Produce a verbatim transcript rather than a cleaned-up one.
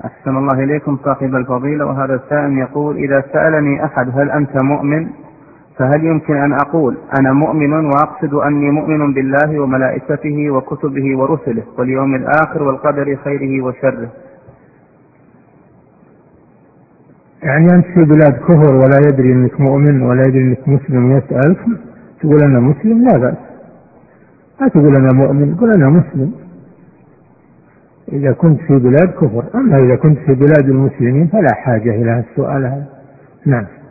أحسن الله إليكم صاحب الفضيلة. وهذا السائل يقول: إذا سألني أحد هل أنت مؤمن، فهل يمكن أن أقول أنا مؤمن وأقصد أني مؤمن بالله وملائكته وكتبه ورسله واليوم الآخر والقدر خيره وشره؟ يعني أنت في بلاد كفر ولا يدري أنك مؤمن ولا يدري أنك مسلم يسألك تقول أنا مسلم؟ لا بأس، لا تقول أنا مؤمن، قل أنا مسلم إذا كنت في بلاد كفر. أما إذا كنت في بلاد المسلمين فلا حاجة إلى السؤال هذا. نعم.